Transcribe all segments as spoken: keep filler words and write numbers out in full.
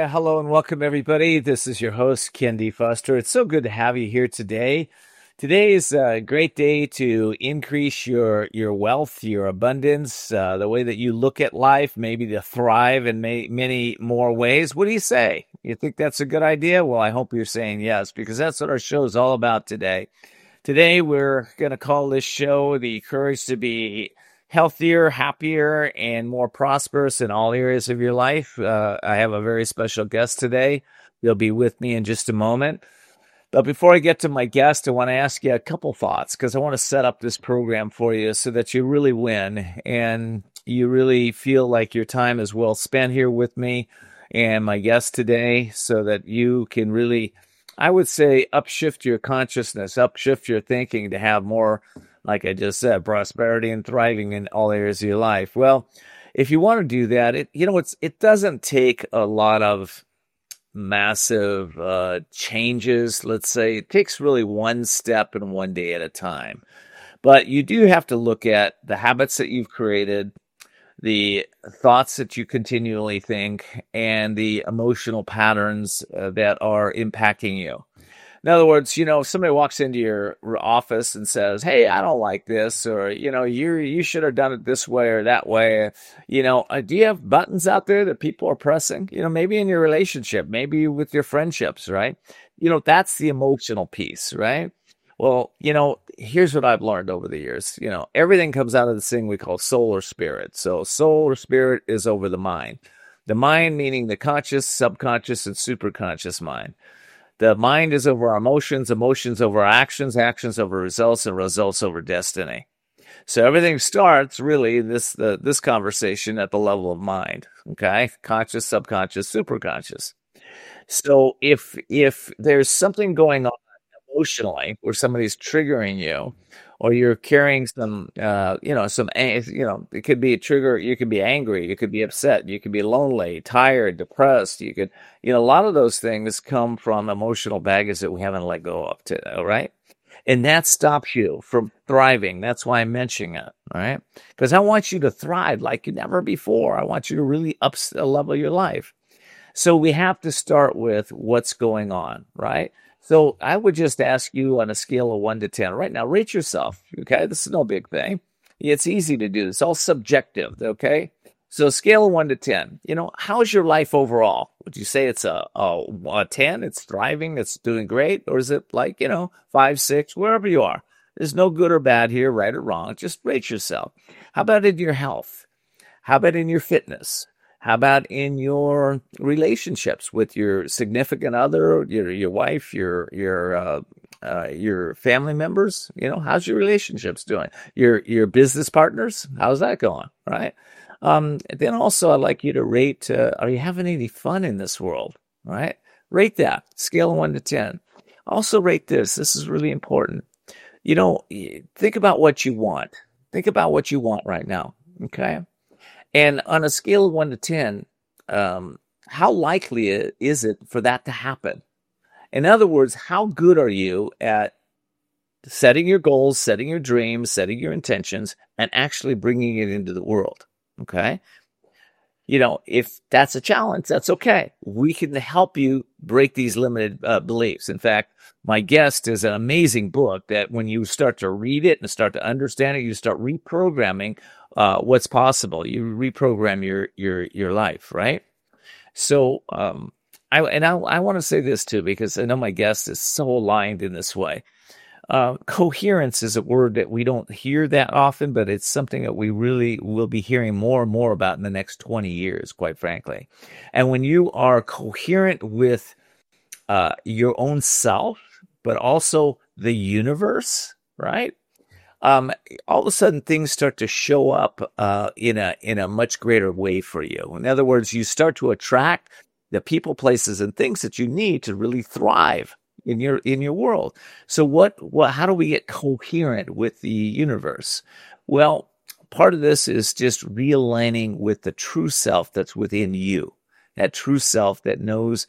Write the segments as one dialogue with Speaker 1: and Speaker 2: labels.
Speaker 1: Yeah, hello and welcome everybody. This is your host, Ken D. Foster. It's so good to have you here today. Today is a great day to increase your your wealth, your abundance, uh, the way that you look at life, maybe to thrive in may, many more ways. What do you say? You think that's a good idea? Well, I hope you're saying yes, because that's what our show is all about today. Today, we're going to call this show The Courage to Be Healthier, Happier, and More Prosperous in All Areas of Your Life. Uh, I have a very special guest today. You'll be with me in just a moment. But before I get to my guest, I want to ask you a couple thoughts because I want to set up this program for you so that you really win and you really feel like your time is well spent here with me and my guest today so that you can really, I would say, upshift your consciousness, upshift your thinking to have more, like I just said, prosperity and thriving in all areas of your life. Well, if you want to do that, it you know it's it doesn't take a lot of massive uh, changes. Let's say it takes really one step and one day at a time. But you do have to look at the habits that you've created, the thoughts that you continually think, and the emotional patterns uh, that are impacting you. In other words, you know, if somebody walks into your office and says, "Hey, I don't like this," or, you know, you you should have done it this way or that way. You know, uh, do you have buttons out there that people are pressing? You know, maybe in your relationship, maybe with your friendships, right? You know, that's the emotional piece, right? Well, you know, here's what I've learned over the years. You know, everything comes out of this thing we call soul or spirit. So soul or spirit is over the mind. The mind meaning the conscious, subconscious, and superconscious mind. The mind is over our emotions, emotions over our actions, actions over results, and results over destiny. So everything starts really this the, this conversation at the level of mind. Okay, conscious, subconscious, superconscious. So if if there's something going on emotionally where somebody's triggering you, or you're carrying some, uh, you know, some, you know, it could be a trigger. You could be angry. You could be upset. You could be lonely, tired, depressed. You could, you know, a lot of those things come from emotional baggage that we haven't let go of today, all right? And that stops you from thriving. That's why I'm mentioning it, all right? Because I want you to thrive like never before. I want you to really up level your life. So we have to start with what's going on, right? So I would just ask you on a scale of one to ten. Right now, rate yourself, okay? This is no big thing. It's easy to do. It's all subjective, okay? So scale of one to ten. You know, how's your life overall? Would you say it's a, a, a ten? It's thriving, it's doing great? Or is it like, you know, five, six, wherever you are? There's no good or bad here, right or wrong. Just rate yourself. How about in your health? How about in your fitness? How about in your relationships with your significant other, your your wife, your your uh, uh, your family members? You know, how's your relationships doing? Your your business partners, how's that going? Right. Um, then also, I'd like you to rate. Uh, are you having any fun in this world? Right. Rate that scale of one to ten. Also rate this. This is really important. You know, think about what you want. Think about what you want right now. Okay. And on a scale of one to ten, um, how likely is it for that to happen? In other words, how good are you at setting your goals, setting your dreams, setting your intentions, and actually bringing it into the world? Okay. You know, if that's a challenge, that's okay. We can help you break these limited uh, beliefs. In fact, my guest is an amazing book that when you start to read it and start to understand it, you start reprogramming uh, what's possible. You reprogram your your your life, right? So, um, I and I, I want to say this too because I know my guest is so aligned in this way. Uh, coherence is a word that we don't hear that often, but it's something that we really will be hearing more and more about in the next twenty years, quite frankly. And when you are coherent with uh, your own self, but also the universe, right? Um, all of a sudden things start to show up uh, in a in a much greater way for you. In other words, you start to attract the people, places, and things that you need to really thrive in your in your world. So what what how do we get coherent with the universe? Well, part of this is just realigning with the true self that's within you. That true self that knows,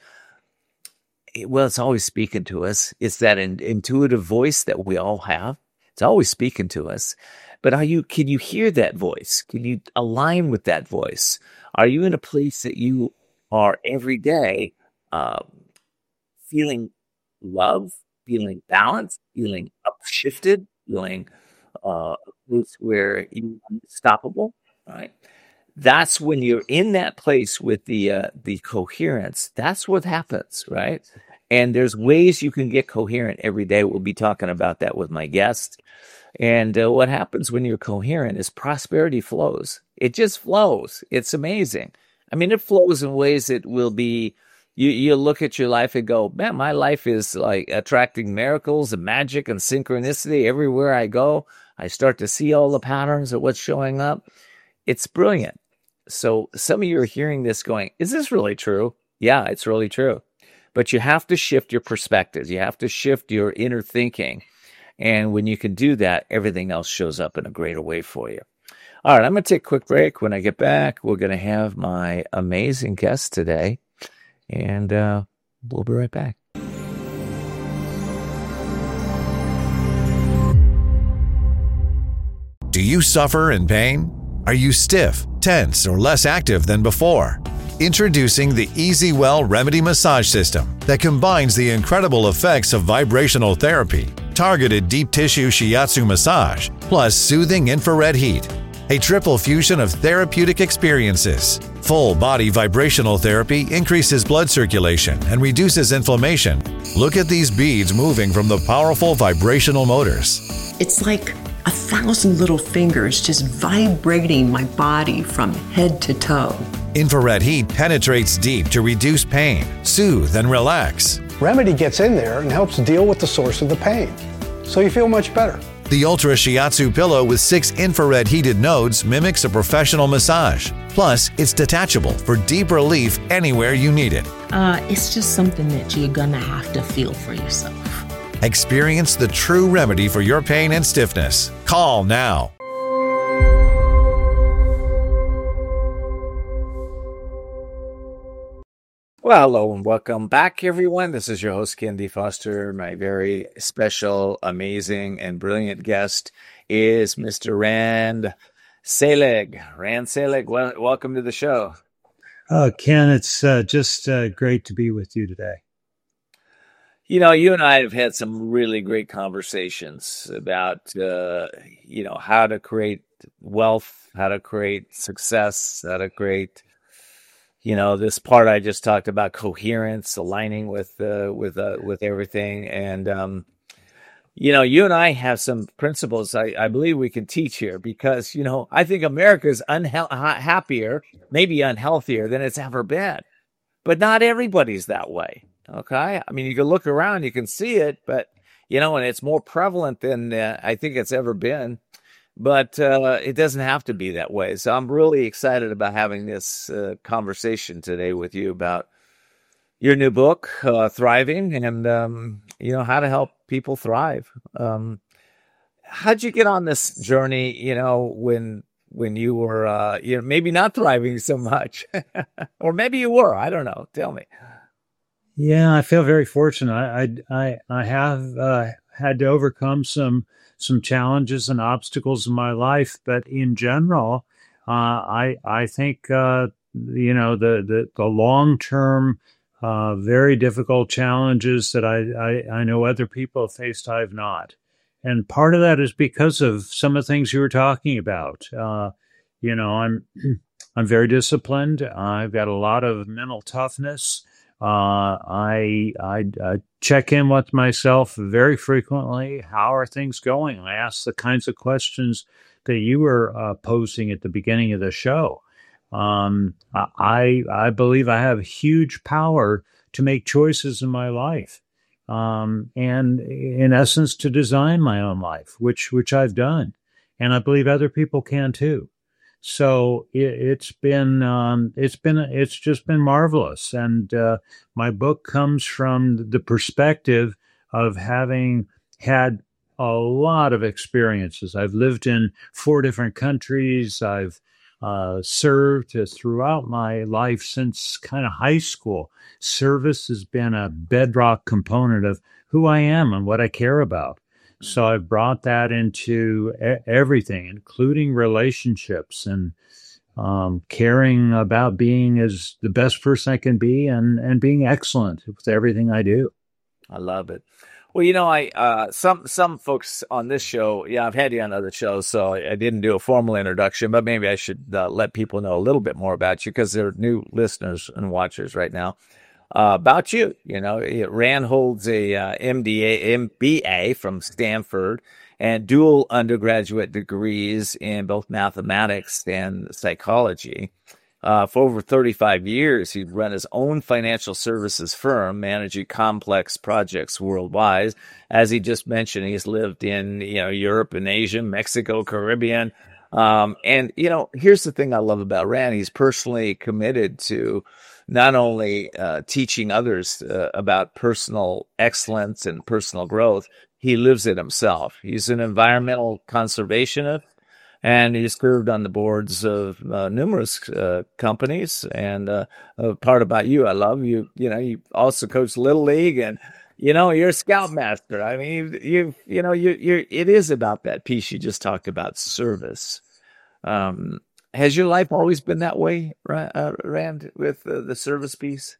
Speaker 1: well, it's always speaking to us. It's that in, intuitive voice that we all have. It's always speaking to us. But are you, can you hear that voice? Can you align with that voice? Are you in a place that you are every day uh, feeling love, feeling balance, feeling upshifted, feeling uh, a place where you're unstoppable, right? That's when you're in that place with the uh, the coherence. That's what happens, right? And there's ways you can get coherent every day. We'll be talking about that with my guest. And uh, what happens when you're coherent is prosperity flows. It just flows. It's amazing. I mean, it flows in ways that will be, you, you look at your life and go, man, my life is like attracting miracles and magic and synchronicity everywhere I go. I start to see all the patterns of what's showing up. It's brilliant. So some of you are hearing this going, is this really true? Yeah, it's really true. But you have to shift your perspectives. You have to shift your inner thinking. And when you can do that, everything else shows up in a greater way for you. All right, I'm going to take a quick break. When I get back, we're going to have my amazing guest today. And uh, we'll be right back.
Speaker 2: Do you suffer in pain? Are you stiff, tense, or less active than before? Introducing the EasyWell Remedy Massage System that combines the incredible effects of vibrational therapy, targeted deep tissue shiatsu massage, plus soothing infrared heat. A triple fusion of therapeutic experiences. Full body vibrational therapy increases blood circulation and reduces inflammation. Look at these beads moving from the powerful vibrational motors.
Speaker 3: It's like a thousand little fingers just vibrating my body from head to toe.
Speaker 2: Infrared heat penetrates deep to reduce pain, soothe, and relax.
Speaker 4: Remedy gets in there and helps deal with the source of the pain, so you feel much better.
Speaker 2: The Ultra Shiatsu pillow with six infrared heated nodes mimics a professional massage. Plus, it's detachable for deep relief anywhere you need it.
Speaker 5: Uh, it's just something that you're gonna have to feel for yourself.
Speaker 2: Experience the true remedy for your pain and stiffness. Call now.
Speaker 1: Well, hello and welcome back, everyone. This is your host, Ken D. Foster. My very special, amazing, and brilliant guest is Mister Rand Selig. Rand Selig, well, welcome to the show.
Speaker 6: Oh, Ken, it's uh, just uh, great to be with you today.
Speaker 1: You know, you and I have had some really great conversations about, uh, you know, how to create wealth, how to create success, how to create, you know, this part I just talked about, coherence, aligning with uh, with uh, with everything. And, um, you know, you and I have some principles I, I believe we can teach here because, you know, I think America is unhe- happier, maybe unhealthier than it's ever been. But not everybody's that way. Okay. I mean, you can look around, you can see it, but, you know, and it's more prevalent than uh, I think it's ever been. But uh, it doesn't have to be that way. So I'm really excited about having this uh, conversation today with you about your new book, uh, Thriving, and, um, you know, how to help people thrive. Um, how'd you get on this journey, you know, when when you were, uh, you know, maybe not thriving so much? Or maybe you were. I don't know. Tell me.
Speaker 6: Yeah, I feel very fortunate. I I I have uh, had to overcome some some challenges and obstacles in my life, but in general, uh, I I think uh, you know the the, the long term, uh, very difficult challenges that I, I I know other people have faced, I have not, and part of that is because of some of the things you were talking about. Uh, you know, I'm I'm very disciplined. I've got a lot of mental toughness. Uh, I, I I check in with myself very frequently. How are things going? I ask the kinds of questions that you were uh, posing at the beginning of the show. Um, I I believe I have huge power to make choices in my life, um, and in essence, to design my own life, which which I've done, and I believe other people can too. So it, it's been, um, it's been, it's just been marvelous. And, uh, my book comes from the perspective of having had a lot of experiences. I've lived in four different countries. I've, uh, served throughout my life since kind of high school. Service has been a bedrock component of who I am and what I care about. So I've brought that into everything, including relationships and um, caring about being as the best person I can be, and and being excellent with everything I do.
Speaker 1: I love it. Well, you know, I uh, some some folks on this show, yeah, I've had you on other shows, so I didn't do a formal introduction, but maybe I should uh, let people know a little bit more about you, because they're new listeners and watchers right now. Uh, about you, you know, Rand holds a uh, M D A, M B A from Stanford, and dual undergraduate degrees in both mathematics and psychology. Uh, for over thirty-five years, he's run his own financial services firm, managing complex projects worldwide. As he just mentioned, he's lived in, you know, Europe and Asia, Mexico, Caribbean. Um, and, you know, here's the thing I love about Rand. He's personally committed to not only uh, teaching others uh, about personal excellence and personal growth, he lives it himself. He's an environmental conservationist, and he's served on the boards of uh, numerous uh, companies. And uh, a part about you, I love you. You know, you also coach Little League, and you know, you're a scoutmaster. I mean, you, you, you know, you, you're. It is about that piece you just talked about, service. Um, has your life always been that way, uh, Rand, with uh, the service piece?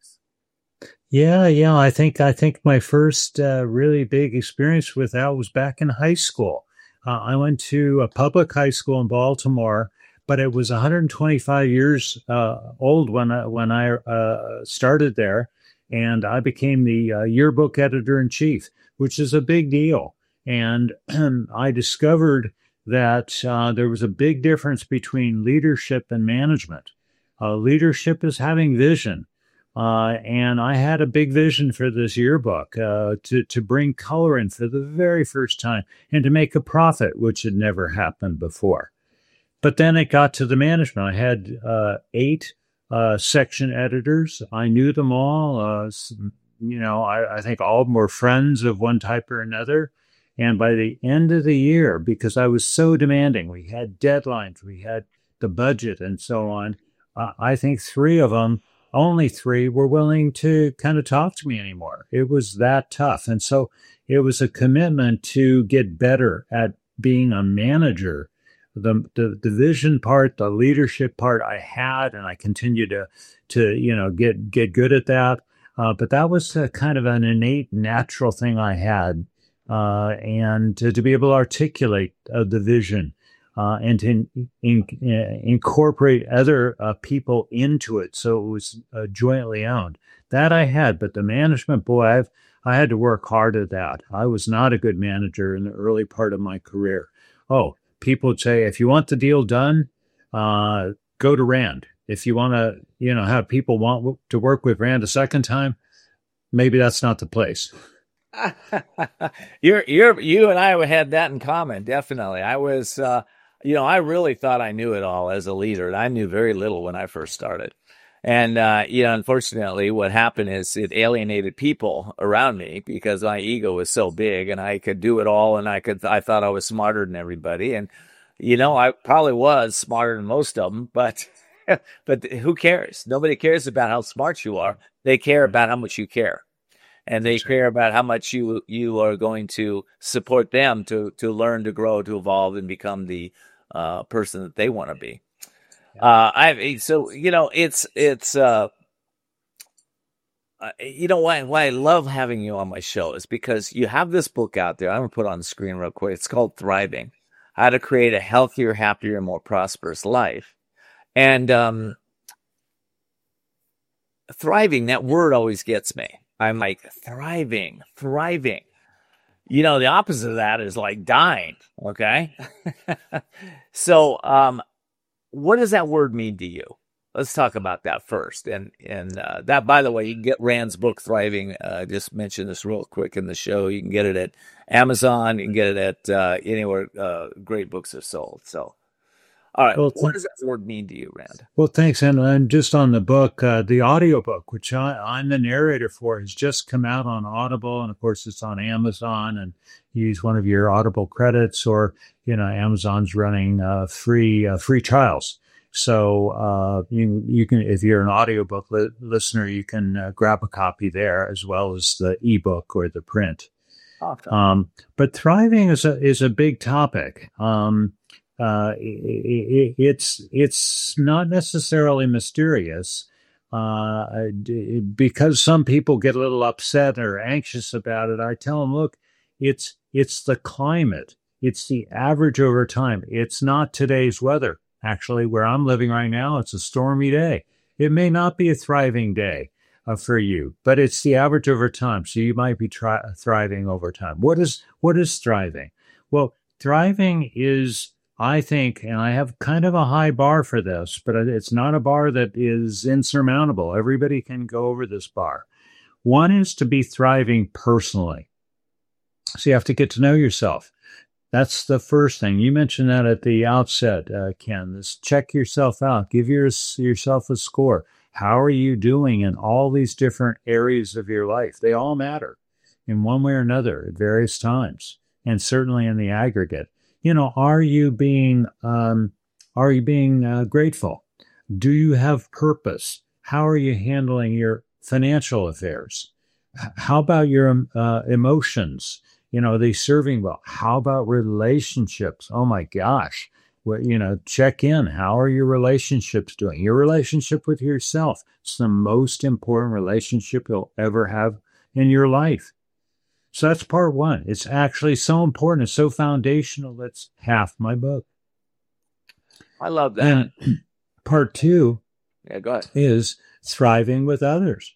Speaker 6: Yeah, yeah. I think I think my first uh, really big experience with that was back in high school. Uh, I went to a public high school in Baltimore, but it was one hundred twenty-five years uh, old when I, when I uh, started there, and I became the uh, yearbook editor in chief, which is a big deal. And I discovered that uh, there was a big difference between leadership and management. Uh, leadership is having vision. Uh, and I had a big vision for this yearbook, uh, to, to bring color in for the very first time and to make a profit, which had never happened before. But then it got to the management. I had uh, eight uh, section editors. I knew them all. Uh, you know, I, I think all of them were friends of one type or another. And by the end of the year, because I was so demanding, we had deadlines, we had the budget and so on. Uh, I think three of them Only three were willing to kind of talk to me anymore. It was that tough. And so it was a commitment to get better at being a manager. The, the, the vision part, the leadership part I had, and I continue to, to, you know, get, get good at that. Uh, but that was a kind of an innate, natural thing I had. Uh, and to, to be able to articulate uh, the vision. Uh, and to in, in, uh, incorporate other uh, people into it, so it was uh, jointly owned. That I had, but the management, boy, I've I had to work hard at that. I was not a good manager in the early part of my career. Oh, people would say, if you want the deal done, uh, go to Rand. If you want to, you know, have people want to work with Rand a second time, maybe that's not the place.
Speaker 1: you're you're you and I had that in common. Definitely, I was. Uh, You know, I really thought I knew it all as a leader, and I knew very little when I first started. And, uh, you know, unfortunately, what happened is it alienated people around me because my ego was so big and I could do it all. And I could, I thought I was smarter than everybody. And, you know, I probably was smarter than most of them, but, but who cares? Nobody cares about how smart you are. They care about how much you care. And they care about how much you, you are going to support them to, to learn, to grow, to evolve, and become the uh, person that they want to be. Uh, I so you know it's it's uh, you know why why I love having you on my show is because you have this book out there. I'm gonna put it on the screen real quick. It's called Thriving: How to Create a Healthier, Happier, and More Prosperous Life. And um, thriving, that word always gets me. I'm like thriving, thriving. You know, the opposite of that is like dying. Okay. So, um, what does that word mean to you? Let's talk about that first. And, and, uh, that, by the way, you can get Rand's book, Thriving. Uh, I just mentioned this real quick in the show. You can get it at Amazon. You can get it at, uh, anywhere, uh, great books are sold. So, all right. Well, what does that word mean to you, Rand?
Speaker 6: Well, thanks. And, and just on the book, uh, the audiobook, which I, I'm the narrator for, has just come out on Audible. And of course, it's on Amazon, and use one of your Audible credits, or, you know, Amazon's running uh, free uh, free trials. So uh, you you can, if you're an audiobook li- listener, you can uh, grab a copy there as well as the ebook or the print. Awesome. Um, but thriving is a is a big topic. Um, Uh, it, it's it's not necessarily mysterious, uh, because some people get a little upset or anxious about it. I tell them, look, it's it's the climate. It's the average over time. It's not today's weather. Actually, where I'm living right now, it's a stormy day. It may not be a thriving day uh, for you, but it's the average over time. So you might be tri- thriving over time. What is what is thriving? Well, thriving is, I think, and I have kind of a high bar for this, but it's not a bar that is insurmountable. Everybody can go over this bar. One is to be thriving personally. So you have to get to know yourself. That's the first thing. You mentioned that at the outset, uh, Ken. This check yourself out. Give your, yourself a score. How are you doing in all these different areas of your life? They all matter in one way or another at various times, and certainly in the aggregate. You know, are you being um, are you being uh, grateful? Do you have purpose? How are you handling your financial affairs? H- how about your uh, emotions? You know, are they serving well? How about relationships? Oh my gosh. Well, you know, check in. How are your relationships doing? Your relationship with yourself. It's the most important relationship you'll ever have in your life. So that's part one. It's actually so important. It's so foundational. That's half my book.
Speaker 1: I love that.
Speaker 6: And part two
Speaker 1: yeah, go ahead.
Speaker 6: is thriving with others.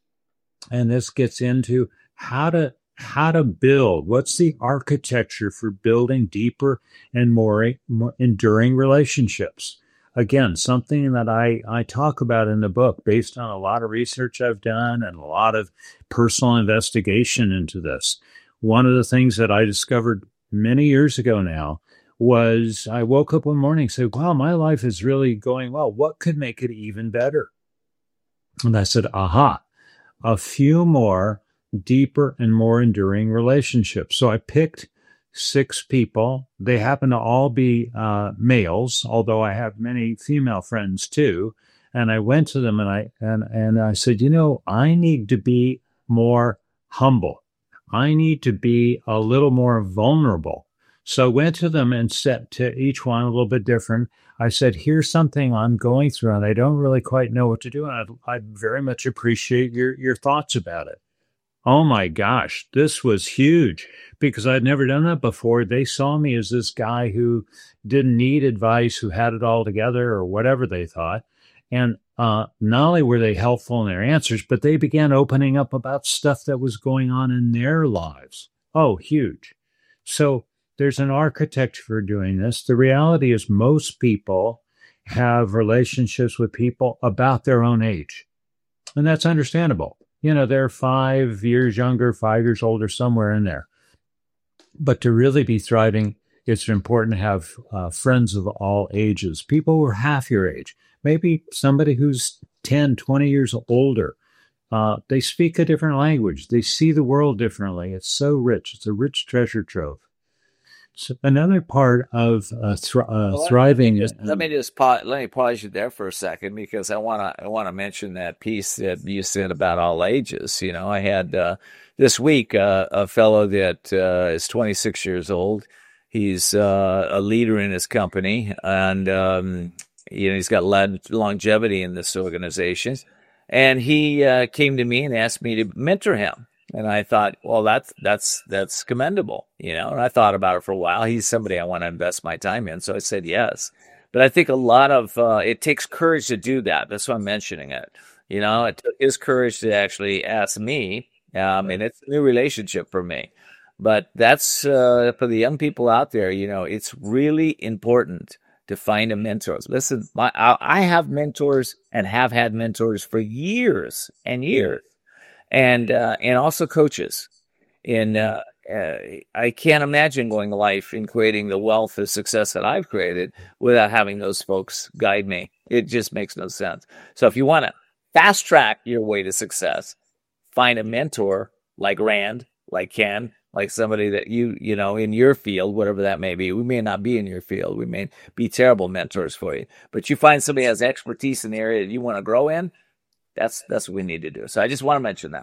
Speaker 6: And this gets into how to how to build. What's the architecture for building deeper and more, more enduring relationships? Again, something that I, I talk about in the book based on a lot of research I've done and a lot of personal investigation into this. One of the things that I discovered many years ago now was I woke up one morning and said, wow, my life is really going well. What could make it even better? And I said, aha, a few more deeper and more enduring relationships. So I picked six people. They happen to all be uh, males, although I have many female friends too. And I went to them and I and and I said, you know, I need to be more humble. I need to be a little more vulnerable. So I went to them and said to each one a little bit different. I said, here's something I'm going through and I don't really quite know what to do. And I, I very much appreciate your your thoughts about it. Oh my gosh, this was huge because I'd never done that before. They saw me as this guy who didn't need advice, who had it all together or whatever they thought. And uh, not only were they helpful in their answers, but they began opening up about stuff that was going on in their lives. Oh, huge. So there's an architecture for doing this. The reality is most people have relationships with people about their own age. And that's understandable. You know, they're five years younger, five years older, somewhere in there. But to really be thriving, it's important to have uh, friends of all ages, people who are half your age, maybe somebody who's ten, twenty years older. Uh, they speak a different language. They see the world differently. It's so rich. It's a rich treasure trove. So another part of uh, thr- uh, well, thriving
Speaker 1: let me just,
Speaker 6: is.
Speaker 1: Let me just pause, let me pause you there for a second because I want to I want to mention that piece that you said about all ages. You know, I had uh, this week uh, a fellow that uh, is twenty-six years old. He's uh, a leader in his company, and um, you know he's got longevity in this organization. And he uh, came to me and asked me to mentor him. And I thought, well, that's that's that's commendable, you know. And I thought about it for a while. He's somebody I want to invest my time in, so I said yes. But I think a lot of uh, it takes courage to do that. That's why I'm mentioning it. You know, it took his courage to actually ask me, um, and it's a new relationship for me. But that's uh, for the young people out there. You know, it's really important to find a mentor. Listen, my, I, I have mentors and have had mentors for years and years. And uh, and also coaches. And uh, uh, I can't imagine going to life and creating the wealth of success that I've created without having those folks guide me. It just makes no sense. So if you want to fast track your way to success, find a mentor like Rand, like Ken, like somebody that you, you know, in your field, whatever that may be. We may not be in your field. We may be terrible mentors for you. But you find somebody who has expertise in the area that you want to grow in, That's that's what we need to do. So I just want to mention that, Rand.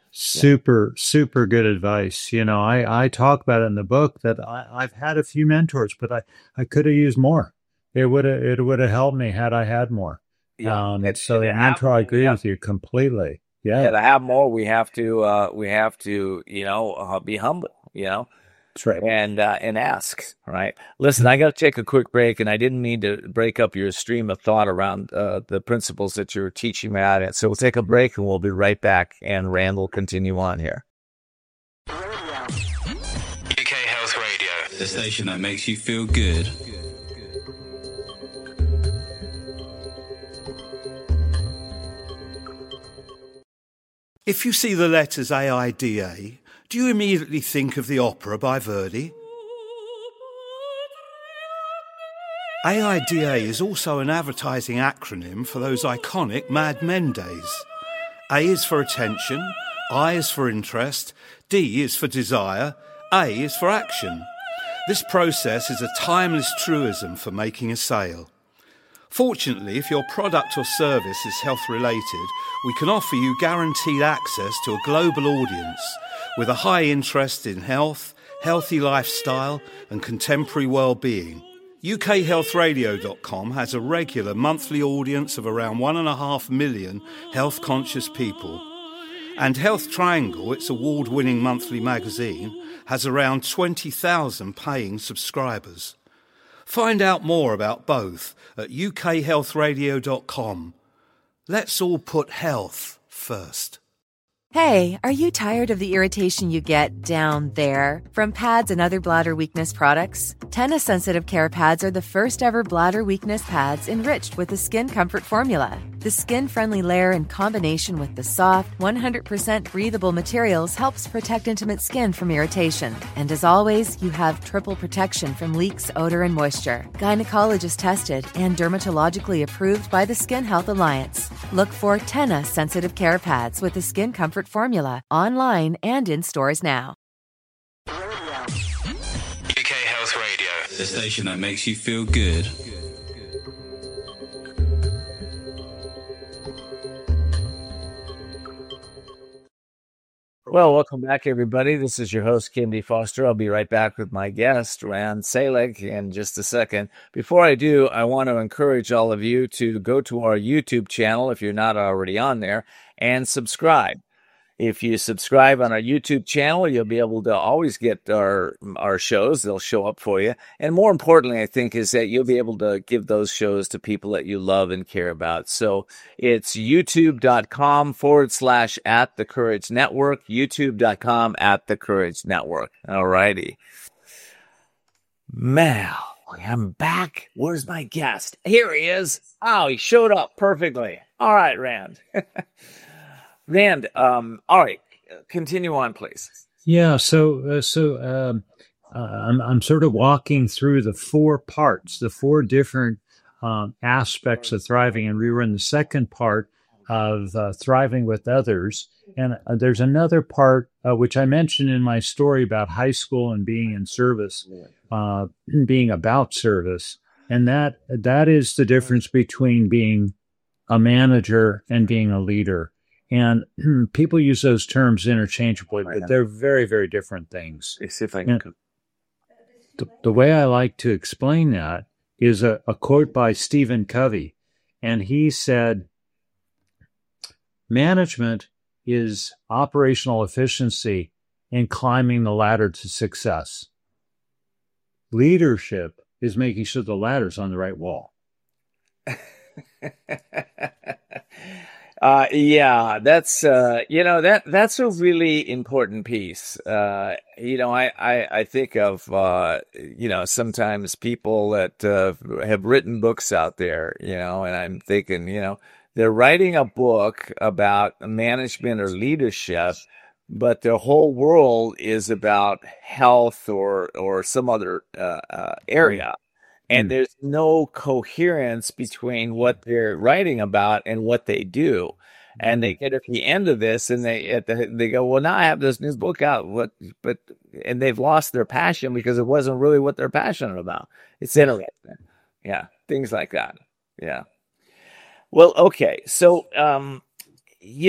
Speaker 6: Super, super good advice. You know, I, I talk about it in the book that I, I've had a few mentors, but I, I could have used more. It would have, it would have helped me had I had more.
Speaker 1: Yeah.
Speaker 6: Um,
Speaker 1: It's,
Speaker 6: so
Speaker 1: to
Speaker 6: the
Speaker 1: have,
Speaker 6: mentor, I agree
Speaker 1: yeah,
Speaker 6: with you completely.
Speaker 1: yeah,
Speaker 6: Yeah,
Speaker 1: to have more, we have to, uh, we have to, you know, uh, be humble, you know,
Speaker 6: that's right.
Speaker 1: and uh, and ask, right? Listen, I got to take a quick break, and I didn't mean to break up your stream of thought around uh, the principles that you're teaching me at it. So we'll take a break, and we'll be right back, and Rand will continue on here.
Speaker 7: U K Health Radio, the station that makes you feel good.
Speaker 8: If you see the letters A I D A, do you immediately think of the opera by Verdi? A I D A is also an advertising acronym for those iconic Mad Men days. A is for attention, I is for interest, D is for desire, A is for action. This process is a timeless truism for making a sale. Fortunately, if your product or service is health-related, we can offer you guaranteed access to a global audience with a high interest in health, healthy lifestyle and contemporary well-being. U K health radio dot com has a regular monthly audience of around one and a half million health-conscious people. And Health Triangle, its award-winning monthly magazine, has around twenty thousand paying subscribers. Find out more about both at U K health radio dot com. Let's all put health first.
Speaker 9: Hey, are you tired of the irritation you get down there from pads and other bladder weakness products? Tena Sensitive Care Pads are the first ever bladder weakness pads enriched with the Skin Comfort formula. The skin-friendly layer in combination with the soft, one hundred percent breathable materials helps protect intimate skin from irritation. And as always, you have triple protection from leaks, odor, and moisture. Gynecologist tested and dermatologically approved by the Skin Health Alliance. Look for Tena Sensitive Care Pads with the Skin Comfort formula online and in stores now.
Speaker 7: U K Health Radio, the station that makes you feel good.
Speaker 1: Well, welcome back, everybody. This is your host, Kim D. Foster. I'll be right back with my guest, Rand Salek, in just a second. Before I do, I want to encourage all of you to go to our YouTube channel, if you're not already on there, and subscribe. If you subscribe on our YouTube channel, you'll be able to always get our our shows. They'll show up for you. And more importantly, I think, is that you'll be able to give those shows to people that you love and care about. So it's youtube.com forward slash at the Courage Network, youtube.com at the Courage Network. All righty. Mal, I'm back. Where's my guest? Here he is. Oh, he showed up perfectly. All right, Rand. Rand, um, all right, continue on, please.
Speaker 6: Yeah, so uh, so um, uh, I'm I'm sort of walking through the four parts, the four different um, aspects of thriving, and we were in the second part of uh, thriving with others. And uh, there's another part uh, which I mentioned in my story about high school and being in service, uh, being about service, and that that is the difference between being a manager and being a leader. And people use those terms interchangeably, but they're very, very different things.
Speaker 1: Let's see if I can.
Speaker 6: The, the way I like to explain that is a, a quote by Stephen Covey. And he said, management is operational efficiency in climbing the ladder to success. Leadership is making sure the ladder's on the right wall.
Speaker 1: Uh, yeah, that's, uh, you know, that, that's a really important piece. Uh, you know, I, I, I think of, uh, you know, sometimes people that, uh, have written books out there, you know, and I'm thinking, you know, they're writing a book about management or leadership, but their whole world is about health or, or some other, uh, uh area. And there's no coherence between what they're writing about and what they do. And they get at the end of this and they at the, they go, well, now I have this new book out. What, but, and they've lost their passion because it wasn't really what they're passionate about. It's interesting. Yeah. Things like that. Yeah. Well, okay. So, um, you know,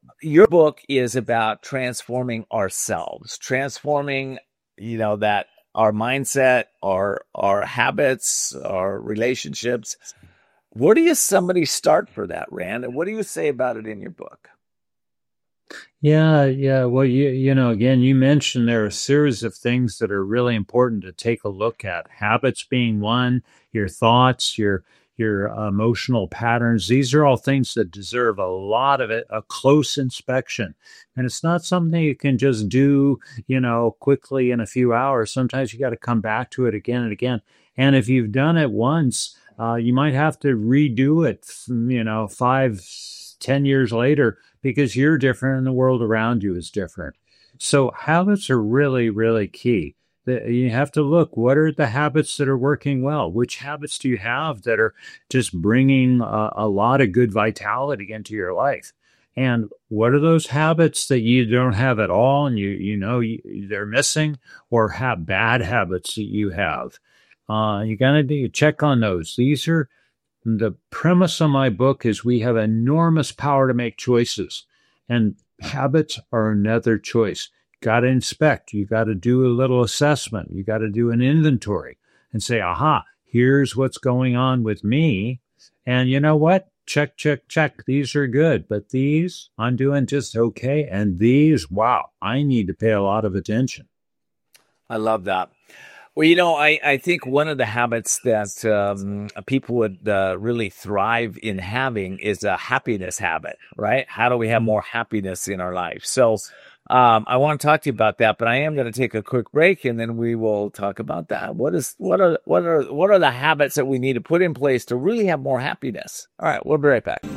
Speaker 1: your book is about transforming ourselves, transforming, you know, that our mindset, our our habits, our relationships. Where do you somebody start for that, Rand? And what do you say about it in your book?
Speaker 6: Yeah, yeah. Well, you you know, again, you mentioned there are a series of things that are really important to take a look at. Habits being one, your thoughts, your your emotional patterns. These are all things that deserve a lot of it, a close inspection. And it's not something you can just do, you know, quickly in a few hours. Sometimes you got to come back to it again and again. And if you've done it once, uh, you might have to redo it, you know, five, ten years later, because you're different and the world around you is different. So habits are really, really key. You have to look, what are the habits that are working well? Which habits do you have that are just bringing a, a lot of good vitality into your life? And what are those habits that you don't have at all and you you know you, they're missing, or have bad habits that you have? Uh, you got to do check on those. These are the premise of my book is we have enormous power to make choices, and habits are another choice. Got to inspect. You got to do a little assessment. You got to do an inventory and say, aha, here's what's going on with me. And you know what? Check, check, check. These are good, but these I'm doing just okay. And these, wow, I need to pay a lot of attention.
Speaker 1: I love that. Well, you know, I, I think one of the habits that um, people would uh, really thrive in having is a happiness habit, right? How do we have more happiness in our life? So um, I want to talk to you about that, but I am going to take a quick break, and then we will talk about that. What is what are what are what are the habits that we need to put in place to really have more happiness? All right, we'll be right back.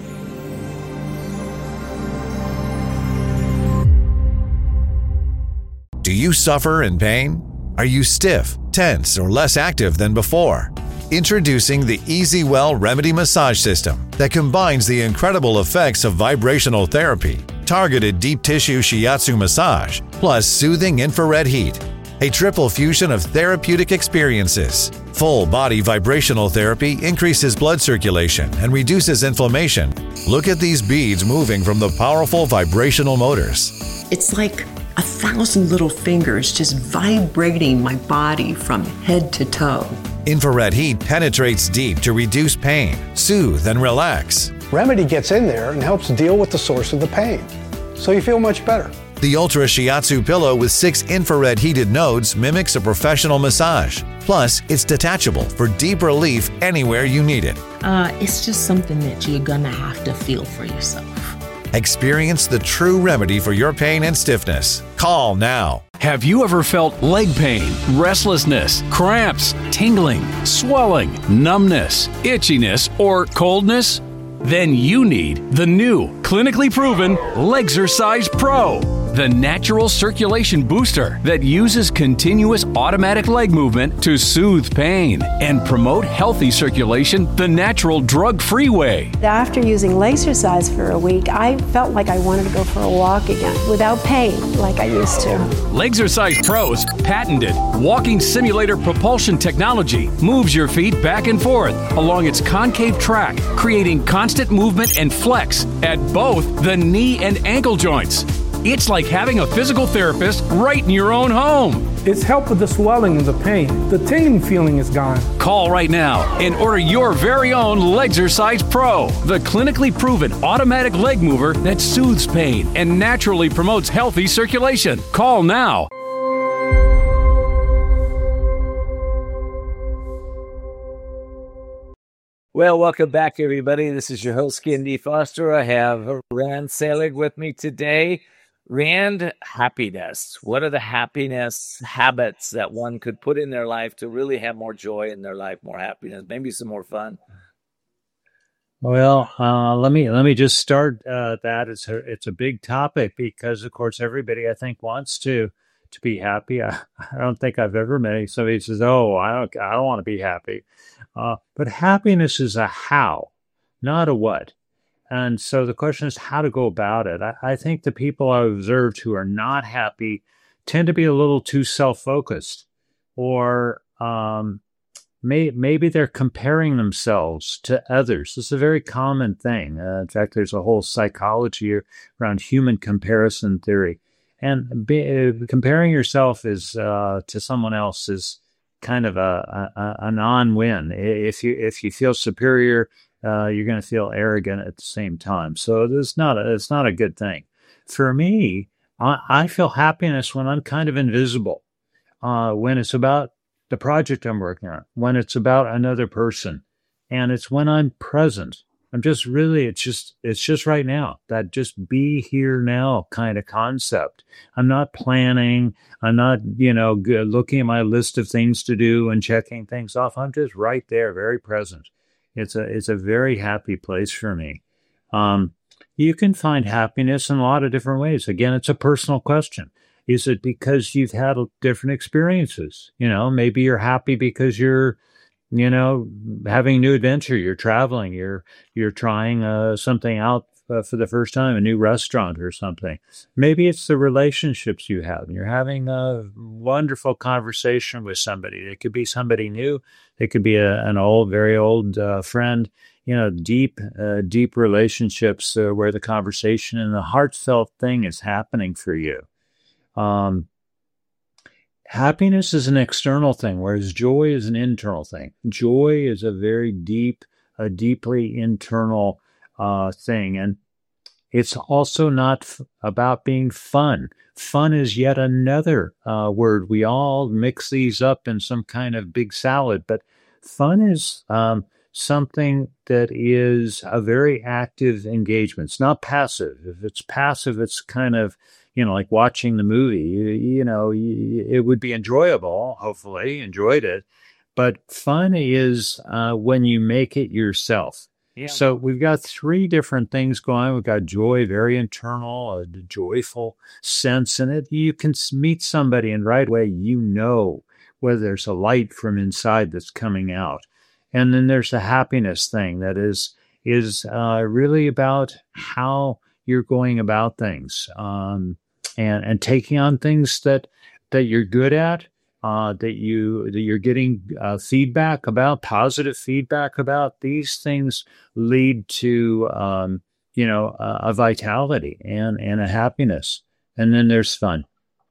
Speaker 2: Do you suffer in pain? Are you stiff, tense, or less active than before? Introducing the EasyWell Remedy Massage System that combines the incredible effects of vibrational therapy, targeted deep tissue shiatsu massage, plus soothing infrared heat. A triple fusion of therapeutic experiences. Full body vibrational therapy increases blood circulation and reduces inflammation. Look at these beads moving from the powerful vibrational motors.
Speaker 3: It's like a thousand little fingers just vibrating my body from head to toe.
Speaker 2: Infrared heat penetrates deep to reduce pain, soothe, and relax.
Speaker 4: Remedy gets in there and helps deal with the source of the pain, so you feel much better.
Speaker 2: The Ultra Shiatsu pillow with six infrared heated nodes mimics a professional massage. Plus, it's detachable for deep relief anywhere you need it.
Speaker 5: Uh, it's just something that you're gonna have to feel for yourself.
Speaker 2: Experience the true remedy for your pain and stiffness. Call now.
Speaker 10: Have you ever felt leg pain, restlessness, cramps, tingling, swelling, numbness, itchiness, or coldness? Then you need the new, clinically proven Legzercise Pro, the natural circulation booster that uses continuous automatic leg movement to soothe pain and promote healthy circulation the natural drug-free way.
Speaker 11: After using Legzercise for a week, I felt like I wanted to go for a walk again without pain like I used to.
Speaker 10: Legzercise Pro's patented walking simulator propulsion technology moves your feet back and forth along its concave track, creating constant movement and flex at both the knee and ankle joints. It's like having a physical therapist right in your own home.
Speaker 12: It's helped with the swelling and the pain. The tingling feeling is gone.
Speaker 10: Call right now and order your very own Legzercise Pro, the clinically proven automatic leg mover that soothes pain and naturally promotes healthy circulation. Call now.
Speaker 1: Well, welcome back, everybody. This is your host, Ken D. Foster. I have Rand Selig with me today. Rand, happiness. What are the happiness habits that one could put in their life to really have more joy in their life, more happiness, maybe some more fun?
Speaker 6: Well, uh, let me let me just start uh, that. It's a it's a big topic because, of course, everybody I think wants to to be happy. I, I don't think I've ever met somebody who says, "Oh, I don't I don't want to be happy." Uh, but happiness is a how, not a what. And so the question is how to go about it. I, I think the people I've observed who are not happy tend to be a little too self-focused, or um, may, maybe they're comparing themselves to others. This is a very common thing. Uh, in fact, there's a whole psychology around human comparison theory. And be, uh, comparing yourself is uh, to someone else is kind of a, a, a non-win. If you if you feel superior, uh, you're going to feel arrogant at the same time. So it's not a, it's not a good thing. For me, I, I feel happiness when I'm kind of invisible, uh, when it's about the project I'm working on, when it's about another person, and it's when I'm present. I'm just really, it's just, it's just right now, that just be here now kind of concept. I'm not planning. I'm not, you know, g- looking at my list of things to do and checking things off. I'm just right there, very present. It's a, it's a very happy place for me. Um, you can find happiness in a lot of different ways. Again, it's a personal question. Is it because you've had different experiences? You know, maybe you're happy because you're, you know, having a new adventure, you're traveling, you're you're trying uh, something out uh, for the first time, a new restaurant or something. Maybe it's the relationships you have. You're having a wonderful conversation with somebody. It could be somebody new. It could be a, an old, very old uh, friend. You know, deep, uh, deep relationships uh, where the conversation and the heartfelt thing is happening for you. Um, Happiness is an external thing, whereas joy is an internal thing. Joy is a very deep, a deeply internal uh, thing. And it's also not f- about being fun. Fun is yet another uh, word. We all mix these up in some kind of big salad, but fun is um, something that is a very active engagement. It's not passive. If it's passive, it's kind of, you know, like watching the movie, you, you know, you, it would be enjoyable, hopefully, enjoyed it. But fun is uh, when you make it yourself. Yeah. So we've got three different things going. We've got joy, very internal, a joyful sense in it. You can meet somebody and right away you know whether there's a light from inside that's coming out. And then there's the happiness thing that is, is uh, really about how you're going about things, um, and and taking on things that that you're good at, uh, that you that you're getting uh, feedback about, positive feedback about. These things lead to um, you know a, a vitality and and a happiness, and then there's fun.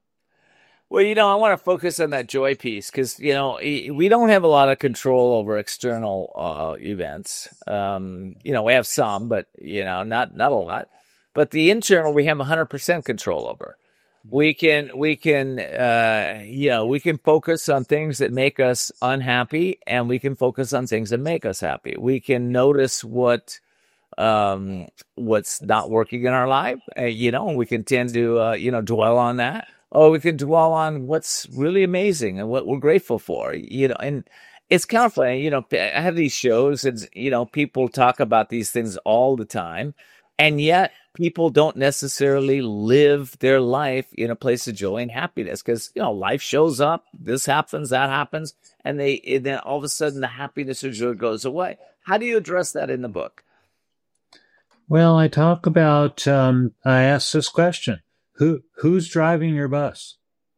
Speaker 1: Well, you know, I want to focus on that joy piece because, you know, we don't have a lot of control over external uh, events. Um, you know, we have some, but, you know, not not a lot. But the internal, we have one hundred percent control over. We can, we can, uh, you know, we can focus on things that make us unhappy, and we can focus on things that make us happy. We can notice what, um, what's not working in our life, uh, you know, and we can tend to, uh, you know, dwell on that. Or we can dwell on what's really amazing and what we're grateful for, you know, and it's kind of funny, you know, I have these shows and, you know, people talk about these things all the time, and yet people don't necessarily live their life in a place of joy and happiness because, you know, life shows up, this happens, that happens, and they and then all of a sudden the happiness or joy goes away. How do you address that in the book?
Speaker 6: Well, I talk about, um, I ask this question. Who who's driving your bus?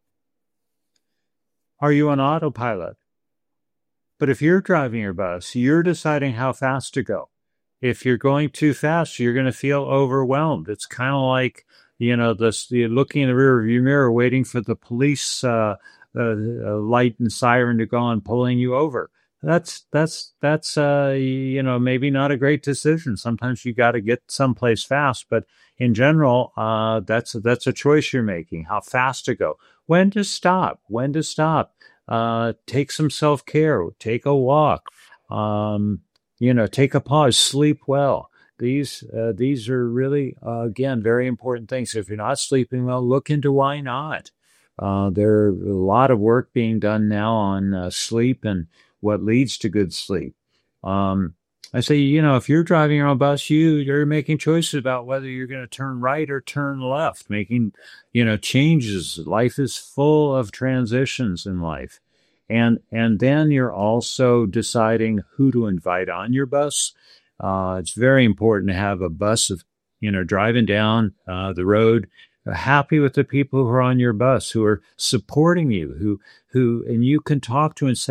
Speaker 6: Are you on autopilot? But if you're driving your bus, you're deciding how fast to go. If you're going too fast, you're going to feel overwhelmed. It's kind of like, you know, this, you're looking in the rear view mirror, waiting for the police uh, uh, light and siren to go on, pulling you over. That's that's that's uh, you know, maybe not a great decision. Sometimes you got to get someplace fast, but in general, uh, that's that's a choice you're making. How fast to go, when to stop, when to stop. Uh, take some self-care. Take a walk. Um, you know, take a pause. Sleep well. These uh, these are really uh, again very important things. If you're not sleeping well, look into why not. Uh, there's a lot of work being done now on uh, sleep and what leads to good sleep. Um, I say, you know, if you're driving your own bus, you, you're making choices about whether you're going to turn right or turn left, making, you know, changes. Life is full of transitions in life. And, and then you're also deciding who to invite on your bus. Uh, it's very important to have a bus of, you know, driving down uh, the road, happy with the people who are on your bus, who are supporting you, who, who, and you can talk to and say,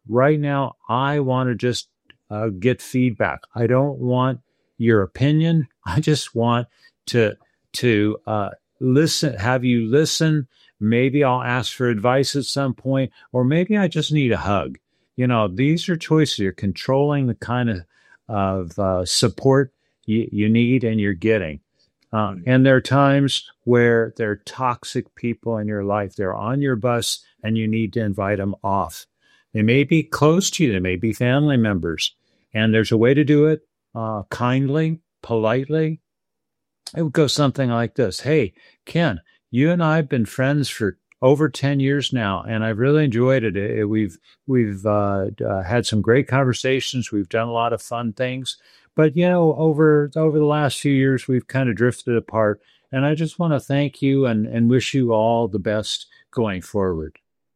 Speaker 6: right now, I want to just uh, get feedback. I don't want your opinion. I just want to to uh, listen, have you listen. Maybe I'll ask for advice at some point, or maybe I just need a hug. You know, these are choices. You're controlling the kind of of uh, support you, you need and you're getting. Um, and there are times where there are toxic people in your life. They're on your bus and you need to invite them off. They may be close to you. They may be family members. And there's a way to do it uh, kindly, politely. It would go something like this. Hey, Ken, you and I have been friends for over ten years now, and I've really enjoyed it. it we've we've uh, uh, had some great conversations. We've done a lot of fun things. But, you know, over over the last few years, we've kind of drifted apart. And I just want to thank you and, and wish you all the best going forward.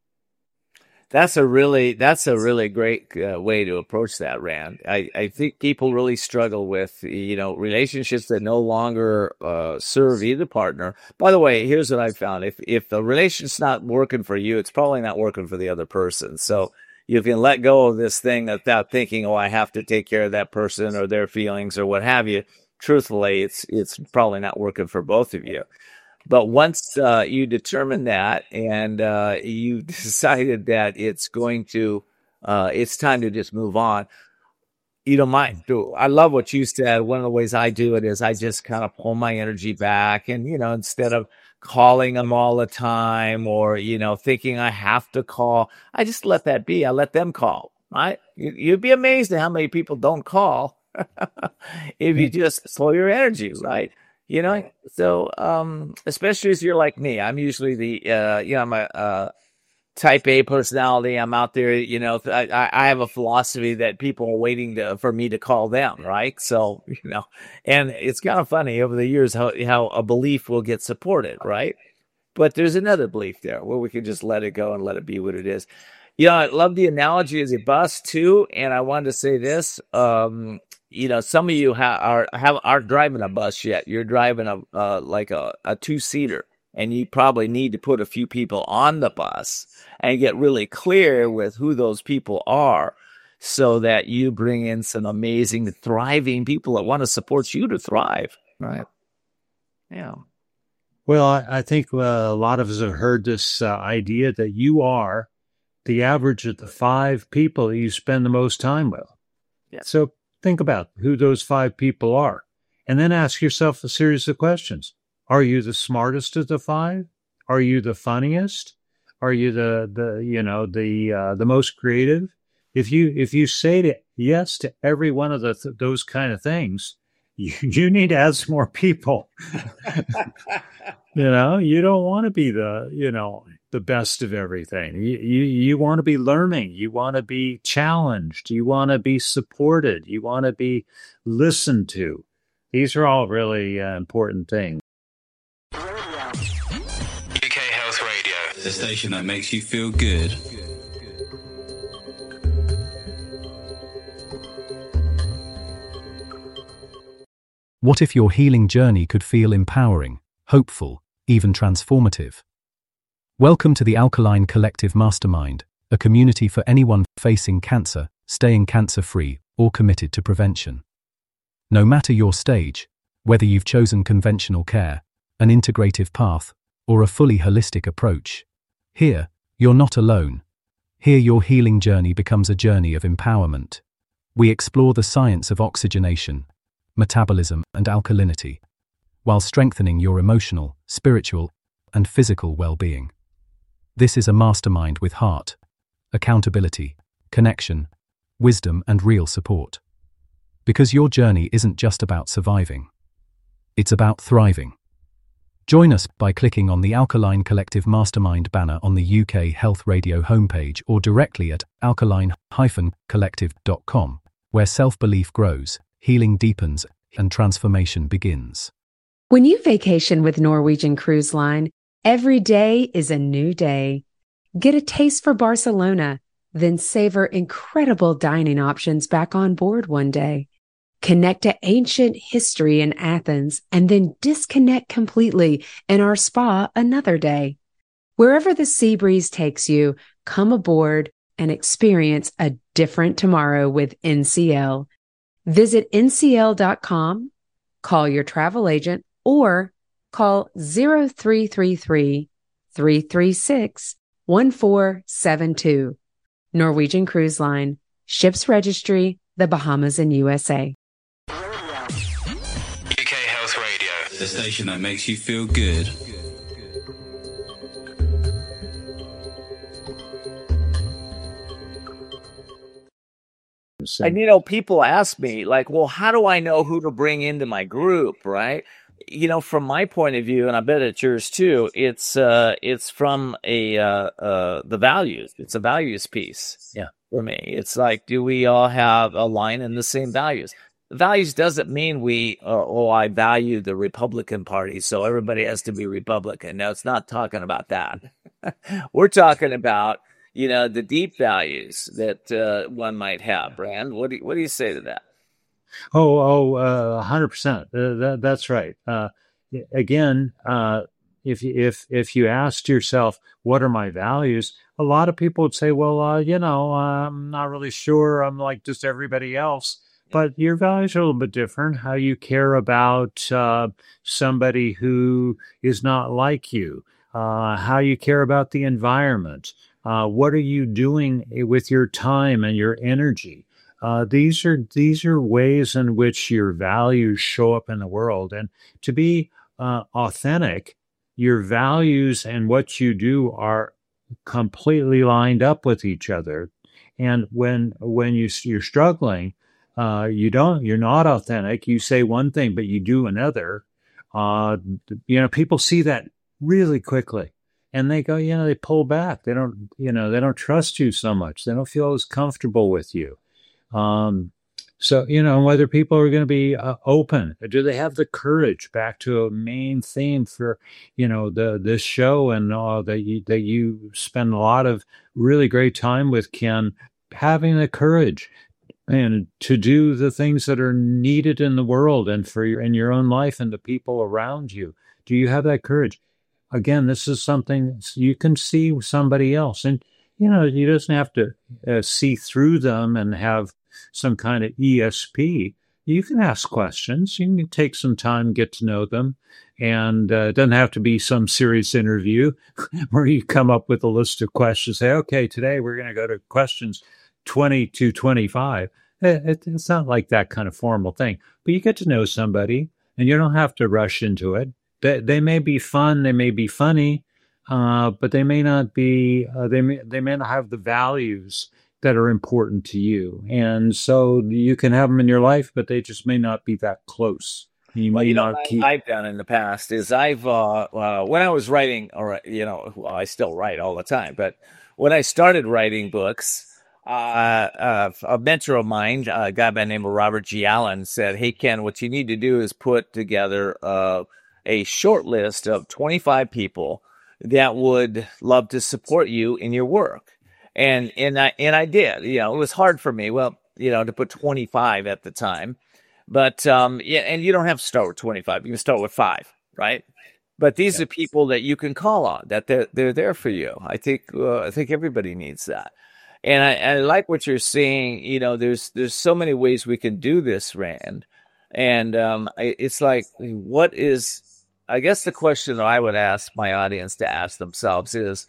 Speaker 1: That's a really that's a really great uh, way to approach that, Rand. I, I think people really struggle with, you know, relationships that no longer uh, serve either partner. By the way, here's what I found. If if the relationship's not working for you, it's probably not working for the other person. So you can let go of this thing without thinking, oh, I have to take care of that person or their feelings or what have you. Truthfully, it's it's probably not working for both of you. But once uh, you determine that and uh, you decided that it's going to, uh, it's time to just move on, you don't mind. I love what you said. One of the ways I do it is I just kind of pull my energy back and, you know, instead of calling them all the time or, you know, thinking I have to call, I just let that be. I let them call, right? You'd be amazed at how many people don't call if you just slow your energy, right? You know, so um, especially as you're like me, I'm usually the, uh, you know, I'm a uh, type A personality. I'm out there, you know, I, I have a philosophy that people are waiting to, for me to call them, right? So, you know, and it's kind of funny over the years how, how a belief will get supported, right? But there's another belief there where we can just let it go and let it be what it is. You know, I love the analogy as a bus too. And I wanted to say this, um, you know, some of you ha- are have aren't driving a bus yet. You're driving a uh, like a, a two seater, and you probably need to put a few people on the bus and get really clear with who those people are, so that you bring in some amazing, thriving people that want to support you to thrive. Right? Yeah.
Speaker 6: Well, I, I think uh, a lot of us have heard this uh, idea that you are the average of the five people you spend the most time with.
Speaker 1: Yeah.
Speaker 6: So think about who those five people are, and then ask yourself a series of questions. Are you the smartest of the five? Are you the funniest? Are you the, the you know, the uh, the most creative? If you if you say to yes to every one of the th- those kind of things, you, you need to add some more people. You know, you don't want to be the, you know, the best of everything. You, you, you want to be learning. You want to be challenged. You want to be supported. You want to be listened to. These are all really uh, important things.
Speaker 7: U K Health Radio, the station that makes you feel good.
Speaker 13: What if your healing journey could feel empowering, hopeful, even transformative? Welcome to the Alkaline Collective Mastermind, a community for anyone facing cancer, staying cancer-free, or committed to prevention. No matter your stage, whether you've chosen conventional care, an integrative path, or a fully holistic approach, here, you're not alone. Here your healing journey becomes a journey of empowerment. We explore the science of oxygenation, metabolism, and alkalinity, while strengthening your emotional, spiritual, and physical well-being. This is a mastermind with heart, accountability, connection, wisdom, and real support. Because your journey isn't just about surviving. It's about thriving. Join us by clicking on the Alkaline Collective Mastermind banner on the U K Health Radio homepage or directly at alkaline dash collective dot com, where self-belief grows, healing deepens, and transformation begins.
Speaker 14: When you vacation with Norwegian Cruise Line, every day is a new day. Get a taste for Barcelona, then savor incredible dining options back on board one day. Connect to ancient history in Athens, and then disconnect completely in our spa another day. Wherever the sea breeze takes you, come aboard and experience a different tomorrow with N C L. Visit N C L dot com, call your travel agent, or call zero three three three, three three six, one four seven two. Norwegian Cruise Line, Ships Registry, the Bahamas and U S A.
Speaker 7: U K Health Radio, the station that makes you feel good.
Speaker 1: And, you know, people ask me, like, well, how do I know who to bring into my group, right? You know, from my point of view, and I bet it's yours too, it's uh, it's from a uh, uh, the values. It's a values piece. Yeah, for me, it's like, do we all have a line in the same values? Values doesn't mean we, uh, oh, I value the Republican Party, so everybody has to be Republican. No, it's not talking about that. We're talking about, you know, the deep values that uh, one might have. Brand, what do you, what do you say to that?
Speaker 6: Oh, oh, uh, one hundred percent. Uh, that, that's right. Uh, again, uh, if you, if if you asked yourself, what are my values? A lot of people would say, well, uh, you know, I'm not really sure. I'm like just everybody else. But your values are a little bit different. How you care about uh, somebody who is not like you. Uh, how you care about the environment. Uh, what are you doing with your time and your energy? Uh, these are these are ways in which your values show up in the world. And to be uh, authentic, your values and what you do are completely lined up with each other. And when when you you're struggling, uh, you don't you're not authentic. You say one thing, but you do another. Uh, you know, people see that really quickly. And they go, you know, they pull back. They don't, you know, they don't trust you so much. They don't feel as comfortable with you. Um, so, you know, whether people are going to be uh, open, do they have the courage? Back to a main theme for, you know, the this show and uh, that you that you spend a lot of really great time with, Ken, having the courage and to do the things that are needed in the world and for your in your own life and the people around you. Do you have that courage? Again, this is something you can see somebody else. And, you know, you doesn't have to uh, see through them and have some kind of E S P. You can ask questions. You can take some time, get to know them. And uh, it doesn't have to be some serious interview where you come up with a list of questions. Say, okay, today we're going to go to questions twenty to twenty-five. It, it's not like that kind of formal thing. But you get to know somebody, and you don't have to rush into it. They, they may be fun, they may be funny, uh, but they may not be. Uh, they may they may not have the values that are important to you, and so you can have them in your life, but they just may not be that close. You
Speaker 1: well,
Speaker 6: may
Speaker 1: you know,
Speaker 6: not
Speaker 1: what
Speaker 6: keep.
Speaker 1: I've done in the past is I've uh, uh, when I was writing, or you know, well, I still write all the time, but when I started writing books. Uh, uh, a mentor of mine, a guy by the name of Robert G. Allen, said, "Hey Ken, what you need to do is put together uh, a short list of twenty-five people that would love to support you in your work." And and I and I did. You know, it was hard for me. Well, you know, to put twenty-five at the time, but um, yeah, and you don't have to start with twenty-five. You can start with five, right? But these yes. are people that you can call on. That they're they're there for you. I think uh, I think everybody needs that. And I, I like what you're saying. You know, there's there's so many ways we can do this, Rand. And um, it's like, what is, I guess the question that I would ask my audience to ask themselves is,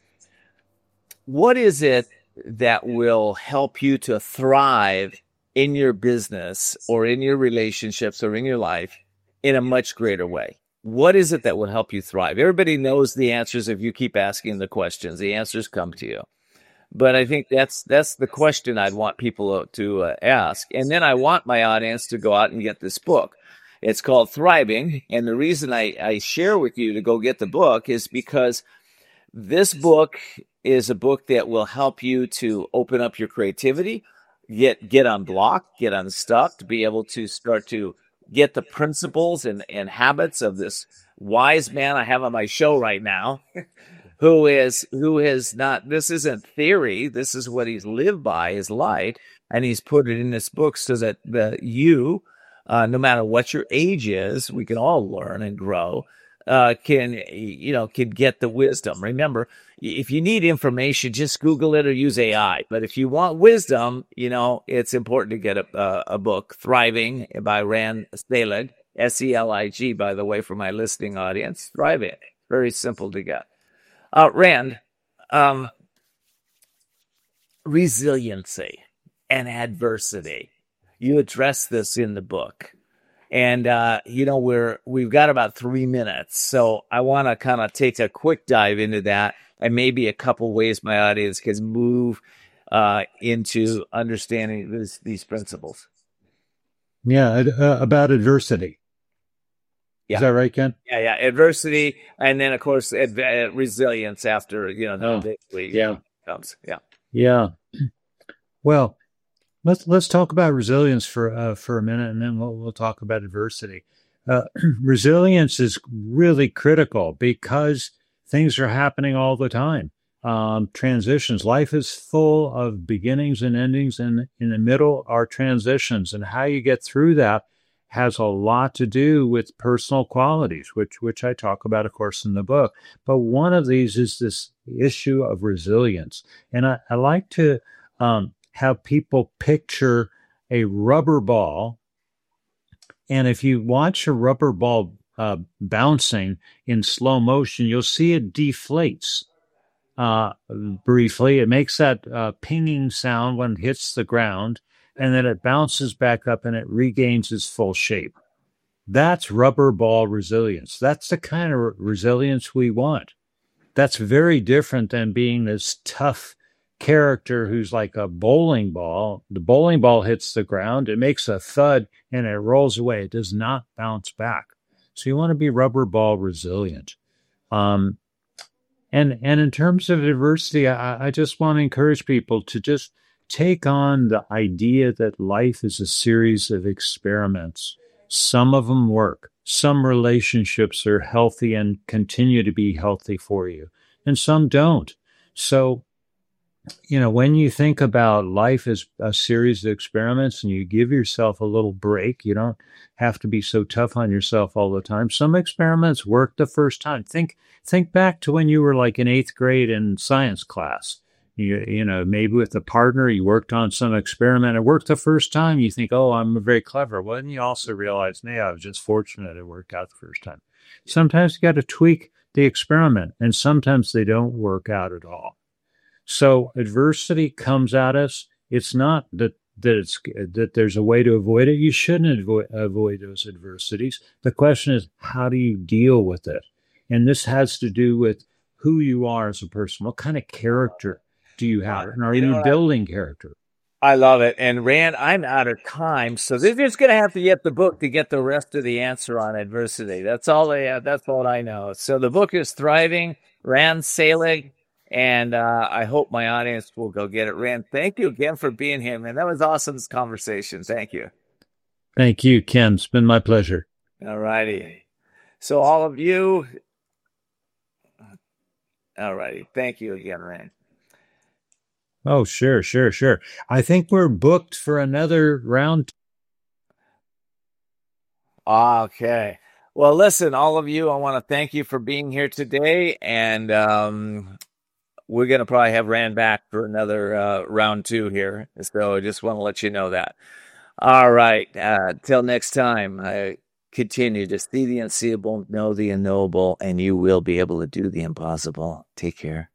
Speaker 1: what is it that will help you to thrive in your business or in your relationships or in your life in a much greater way? What is it that will help you thrive? Everybody knows the answers if you keep asking the questions. The answers come to you. But I think that's that's the question I'd want people to uh, ask. And then I want my audience to go out and get this book. It's called Thriving. And the reason I, I share with you to go get the book is because this book is a book that will help you to open up your creativity, get get unblocked, get unstuck, to be able to start to get the principles and, and habits of this wise man I have on my show right now. Who is who is not, this isn't theory, this is what he's lived by, his life, and he's put it in this book so that the you, uh, no matter what your age is, we can all learn and grow. uh, can, you know, can get the wisdom. Remember, if you need information, just Google it or use A I. But if you want wisdom, you know, it's important to get a, a, a book, Thriving by Rand Selig, S E L I G, by the way, for my listening audience. Thriving, very simple to get. Uh, Rand, um, resiliency and adversity. You address this in the book. And, uh, you know, we're, we've got about three minutes. So I want to kind of take a quick dive into that and maybe a couple ways my audience can move uh, into understanding this, these principles.
Speaker 6: Yeah, uh, about adversity.
Speaker 1: Yeah.
Speaker 6: Is that right, Ken?
Speaker 1: Yeah, yeah. Adversity. And then, of course, ad- uh, resilience after, you know,
Speaker 6: Oh,
Speaker 1: basically
Speaker 6: yeah.
Speaker 1: comes. Yeah.
Speaker 6: Yeah. Well, let's let's talk about resilience for uh, for a minute, and then we'll we'll talk about adversity. Uh, resilience is really critical because things are happening all the time. Um, transitions. Life is full of beginnings and endings, and in the middle are transitions. And how you get through that has a lot to do with personal qualities, which which I talk about, of course, in the book. But one of these is this issue of resilience, and I, I like to um, have people picture a rubber ball. And if you watch a rubber ball uh, bouncing in slow motion, you'll see it deflates uh, briefly. It makes that uh, pinging sound when it hits the ground, and then it bounces back up and it regains its full shape. That's rubber ball resilience. That's the kind of resilience we want. That's very different than being this tough character who's like a bowling ball. The bowling ball hits the ground, it makes a thud, and it rolls away. It does not bounce back. So you want to be rubber ball resilient. Um, and and in terms of adversity, I, I just want to encourage people to just take on the idea that life is a series of experiments. Some of them work. Some relationships are healthy and continue to be healthy for you, and some don't. So, you know, when you think about life as a series of experiments and you give yourself a little break, you don't have to be so tough on yourself all the time. Some experiments work the first time. Think think back to when you were like in eighth grade in science class. You, you know, maybe with a partner, you worked on some experiment. It worked the first time. You think, oh, I'm very clever. Well, then you also realize, hey, I was just fortunate it worked out the first time. Sometimes you got to tweak the experiment, and sometimes they don't work out at all. So adversity comes at us. It's not that that it's that there's a way to avoid it. You shouldn't avoid, avoid those adversities. The question is, how do you deal with it? And this has to do with who you are as a person. What kind of character do you have? And are you, you know, building character?
Speaker 1: I love it. And Rand, I'm out of time, so they're just going to have to get the book to get the rest of the answer on adversity. That's all they have. That's all I know. So the book is Thriving, Rand Selig. And uh, I hope my audience will go get it. Rand, thank you again for being here, man. That was awesome conversation. Thank you.
Speaker 6: Thank you, Ken. It's been my pleasure.
Speaker 1: All righty. So all of you, all righty. Thank you again, Rand.
Speaker 6: Oh, sure, sure, sure. I think we're booked for another round.
Speaker 1: Okay. Well, listen, all of you, I want to thank you for being here today. And um, we're going to probably have Rand back for another uh, round two here. So I just want to let you know that. All right. Uh, till next time, I continue to see the unseeable, know the unknowable, and you will be able to do the impossible. Take care.